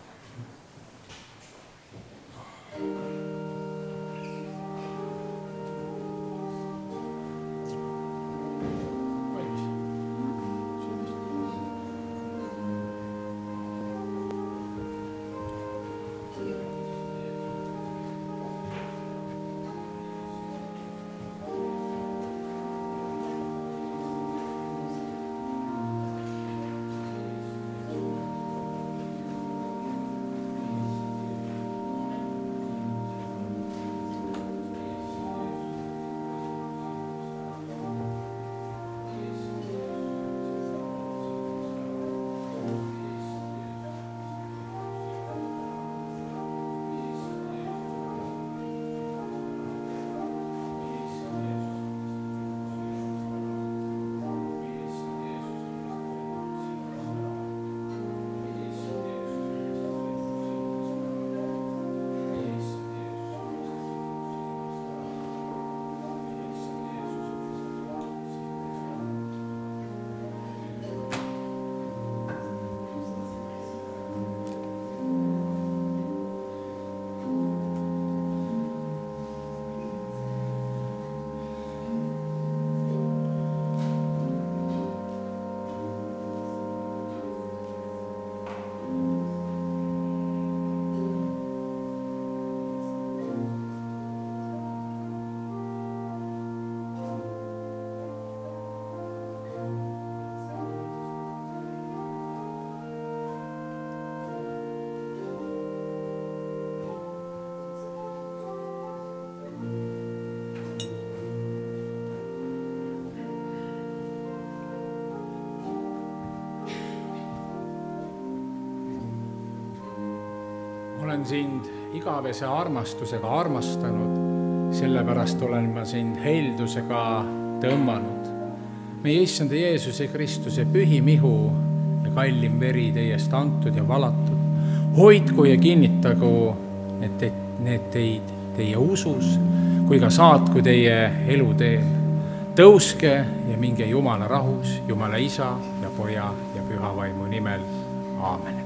olen sind igavese armastusega armastanud, sellepärast olen ma sind heldusega tõmmanud. Meie Issanda Jeesuse Kristuse pühim ihu ja kallim veri teiest antud ja valatud, hoidku ja kinnitagu need teid teie usus, kui ka saatku teie eluteel. Tõuske ja minge Jumala rahus, Jumala Isa ja Poja ja Püha Vaimu nimel. Aamen.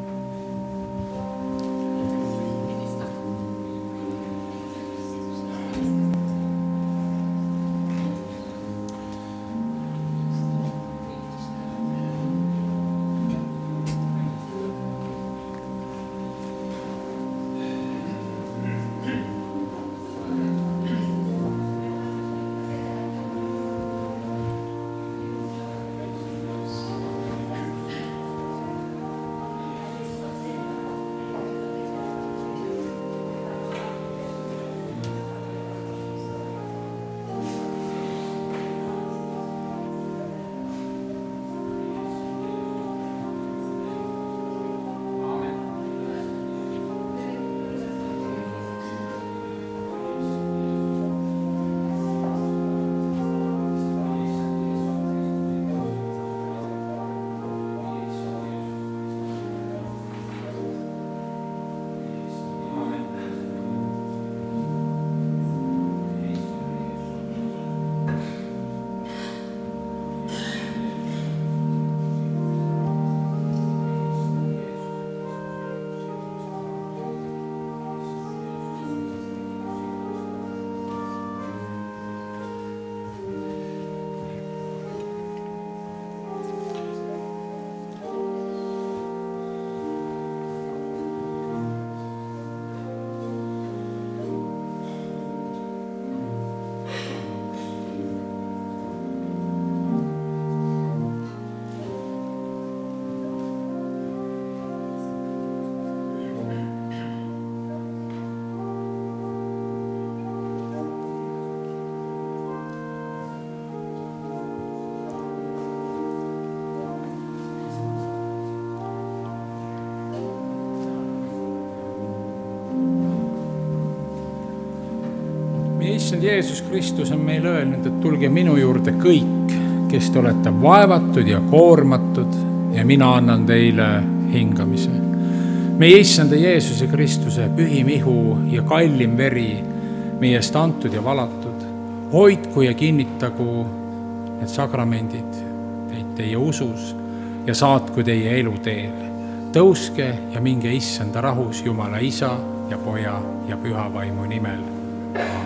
Issand Jeesus Kristus on meile öelnud, et tulge minu juurde kõik, kes te olete vaevatud ja koormatud ja mina annan teile hingamise. Meie Issanda Jeesuse Kristuse pühim ihu ja kallim veri meie eest antud ja valatud, hoidku ja kinnitagu need sakramendid teid teie usus ja saatku teie eluteel. Tõuske ja minge Issanda rahus Jumala Isa ja Poja ja Püha Vaimu nimel. Aamen.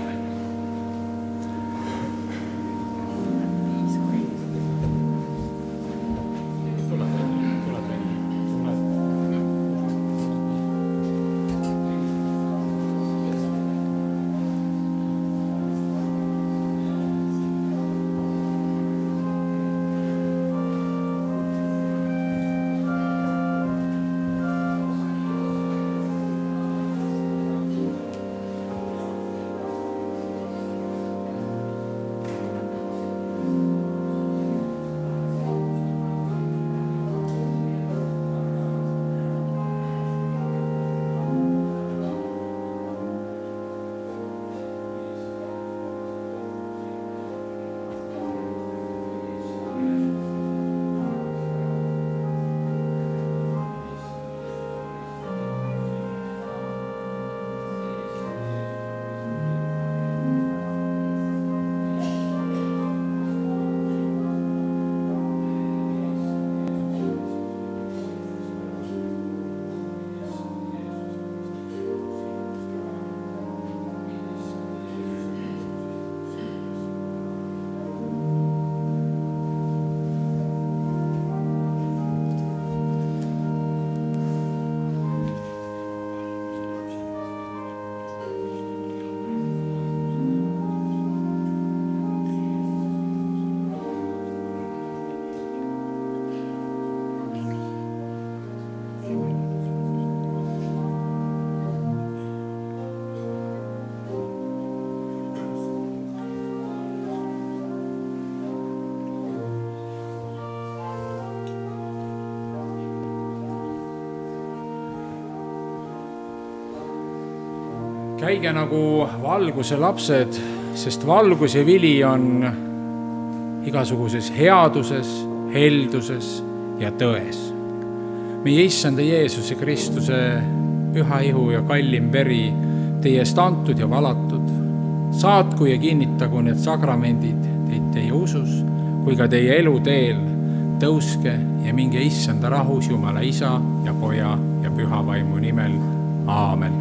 käige nagu valguse lapsed, sest valguse vili on igasuguses headuses, helduses ja tões. Meie Issanda Jeesuse Kristuse püha ihu ja kallim veri teie eest antud ja valatud. Saatku ja kinnitagu need sakramendid teid teie usus kui ka teie eluteel. Tõuske ja minge Issanda rahus Jumala Isa ja Poja ja Püha Vaimu nimel. Aamen.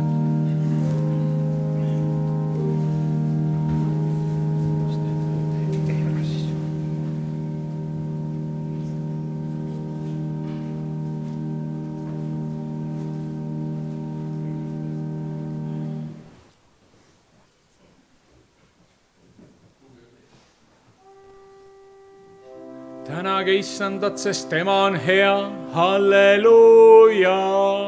Tänage Issandat, sest tema on hea. Halleluuja!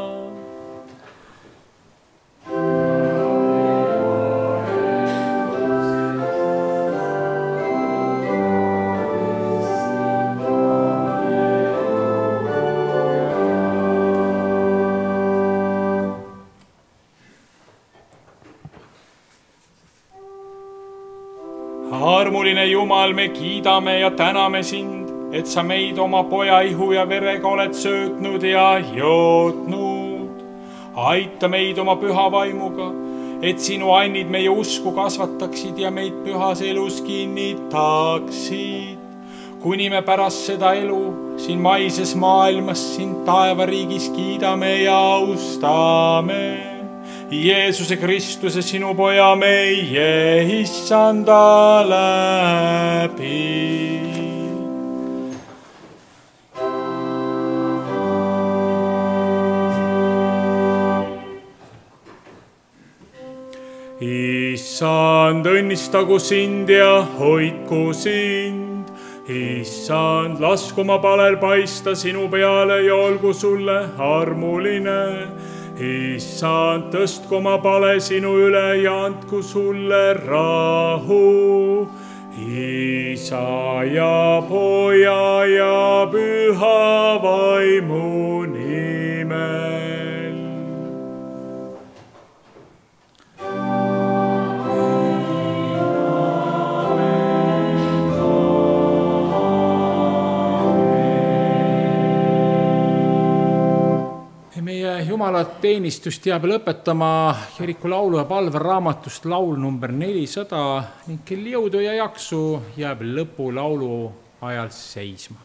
Armuline Jumal, me kiidame ja täname sind, et sa meid oma Poja ihu ja verega oled söötnud ja jootnud. Aita meid oma püha vaimuga, et sinu annid meie usku kasvataksid ja meid pühas elus kinnitaksid. Kuni me pärast seda elu siin maises maailmas sind taevariigis kiidame ja austame. Jeesuse Kristuse, sinu Poja, meie Issanda läbi. Issand, õnnistagu sind ja hoidku sind. Issand, lasku oma palel paista sinu peale ja olgu sulle armuline. Issand, tõstku oma pale sinu üle ja andku sulle rahu. Isa ja Poja ja Püha Vaimu nimel. Meie Jumala teenistust jääb lõpetama kiriku laulu ja palve raamatust laul number 400 ning kel jõudu ja jaksu jääb lõpulaulu ajal seisma.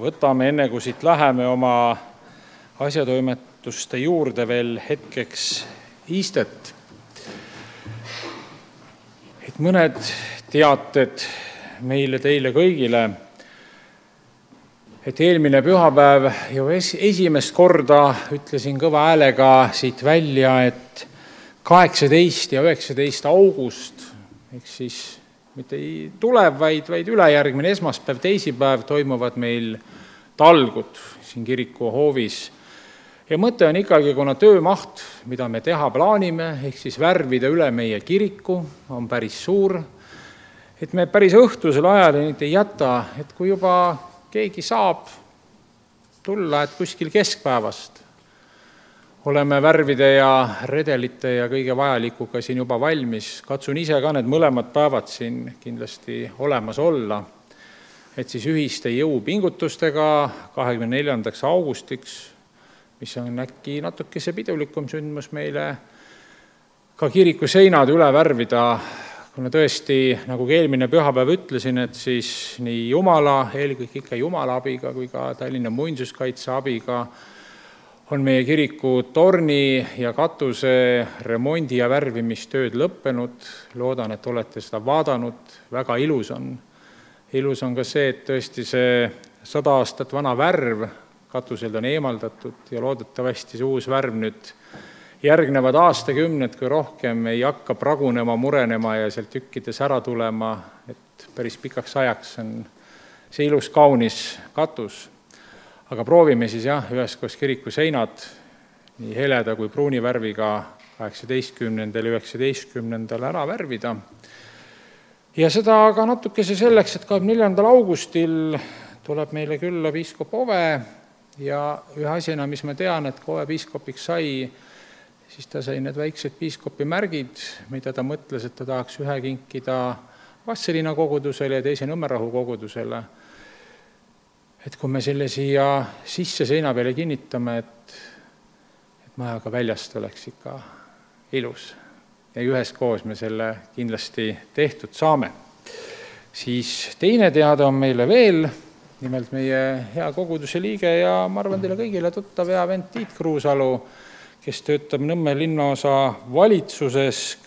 võtame enne, kui siit läheme oma asjatoimetuste juurde veel hetkeks istet. Et mõned teated meile, teile kõigile, et eelmine pühapäev ju esimest korda ütlesin kõva häälega siit välja, et 18 ja 19 august, ehk siis mitte ei tulev, vaid ülejärgmine esmaspäev, teisipäev toimuvad meil talgud siin kiriku hoovis. Ja mõte on ikkagi, kuna töömaht, mida me teha plaanime, ehk siis värvida üle meie kiriku, on päris suur, et me päris õhtusel ajal ei jäta, et kui juba keegi saab tulla, et kuskil keskpäevast oleme värvide ja redelite ja kõige vajalikuga siin juba valmis. Katsun ise ka need mõlemad päevad siin kindlasti olemas olla, et siis ühiste jõupingutustega 24. augustiks, mis on äkki natukese pidulikum sündmus meile, ka kiriku seinad üle värvida, kuna tõesti, nagu eelmine pühapäev ütlesin, et siis nii Jumala, eelkõige ikka Jumala abiga kui ka Tallinna muinsuskaitse abiga on meie kiriku torni ja katuse remondi- ja värvimistööd lõppenud. Loodan, et olete seda vaadanud. Väga ilus on. Ilus on ka see, et tõesti see 100 aastat vana värv katusel on eemaldatud ja loodetavasti see uus värv nüüd järgnevad aastakümned, kui rohkem ei hakka pragunema, murenema ja sealt tükkides ära tulema, et päris pikaks ajaks on see ilus, kaunis katus. Aga proovime siis üheskoos kiriku seinad nii heleda kui pruuni värviga 18. ja 19. ära värvida. Ja seda ka natukese selleks, et 24. augustil tuleb meile külla piiskop Ove ja ühe asjana, mis ma tean, et kui Ove piiskopiks sai, siis ta sai need väiksed piiskopi märgid, mida ta mõtles, et ta tahaks ühe kinkida Vastseliina kogudusele ja teise Nõmmerahu kogudusele. Et kui me selle siia sisse seina peale kinnitame, et maja ka väljast oleks ikka ilus ja üheskoos me selle kindlasti tehtud saame. Siis teine teade on meile veel, nimelt meie hea koguduse liige ja ma arvan teile kõigile tuttav hea vend Tiit Kruusalu, kes töötab Nõmme linnaosa valitsuses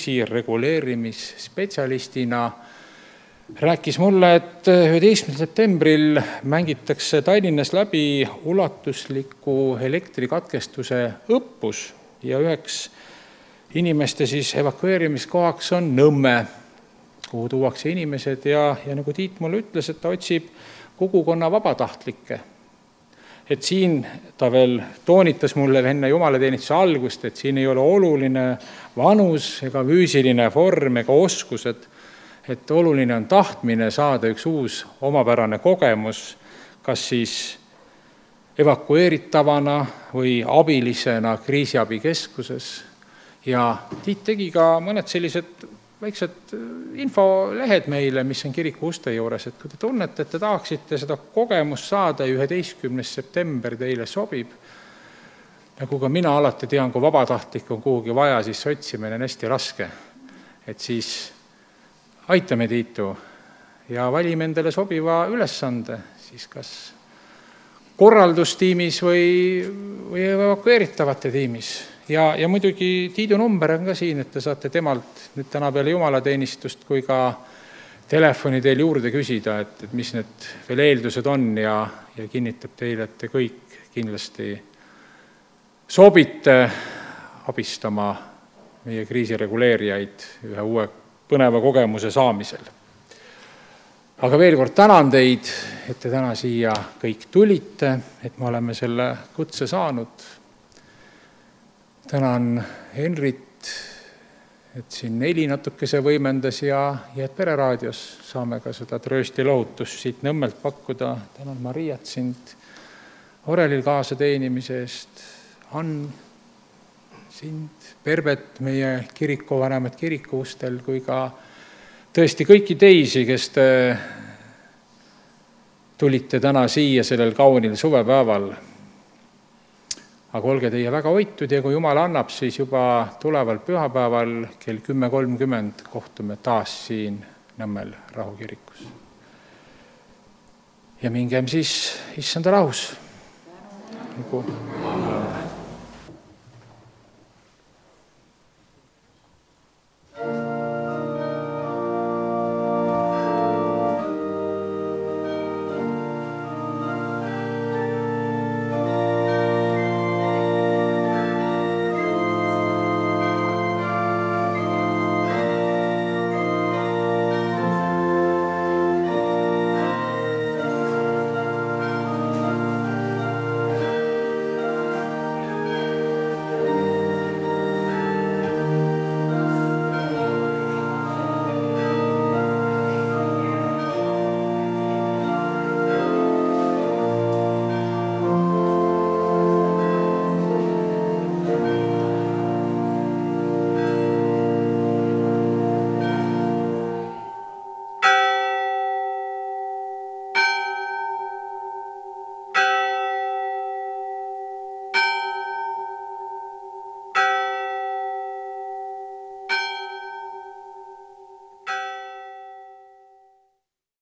kriisireguleerimisspetsialistina, rääkis mulle, et 11. septembril mängitakse Tallinnas läbi ulatusliku elektrikatkestuse õppus ja üheks inimeste siis evakueerimiskohaks on Nõmme, kuhu tuuakse inimesed ja nagu Tiit mulle ütles, et ta otsib kogukonna vabatahtlikke. Et siin ta veel toonitas mulle enne jumalateenistuse algust, et siin ei ole oluline vanus ega füüsiline vorm ega oskused, et oluline on tahtmine saada üks uus omapärane kogemus, kas siis evakueeritavana või abilisena kriisiabikeskuses. Ja Tiit tegi ka mõned sellised väiksed infolehed meile, mis on kiriku uste juures, et kui te tunnete, et te tahaksite seda kogemust saada, 11. september teile sobib, nagu ka mina alati tean, kui vabatahtlik on kuhugi vaja, siis otsimine on hästi raske, et siis aitame Tiitu ja valime endale sobiva ülesande, siis kas korraldustiimis või evakueeritavate tiimis. Ja muidugi Tiidu number on ka siin, et te saate temalt nüüd täna peale jumalateenistust kui ka telefoni teil juurde küsida, et mis need veel eeldused on ja kinnitab teile, et te kõik kindlasti sobite abistama meie kriisireguleerijaid ühe uue põneva kogemuse saamisel. Aga veel kord tänan teid, et te täna siia kõik tulite, et me oleme selle kutse saanud. Tänan Henrit, et siin Neli natukese võimendas ja et Pereraadios saame ka seda tröösti lohutust siit Nõmmelt pakkuda. Tänan Mariat sind Orelil kaasa teenimise eest, Ann, sind, Perbet, meie kirikuvanemad kirikuustel, kui ka tõesti kõiki teisi, kes te tulite täna siia sellel kaunil suvepäeval. Aga olge teie väga hoitud ja kui Jumal annab, siis juba tuleval pühapäeval kell 10.30 kohtume taas siin Nõmmel rahukirikus. ja mingem siis issanda rahus. Nagu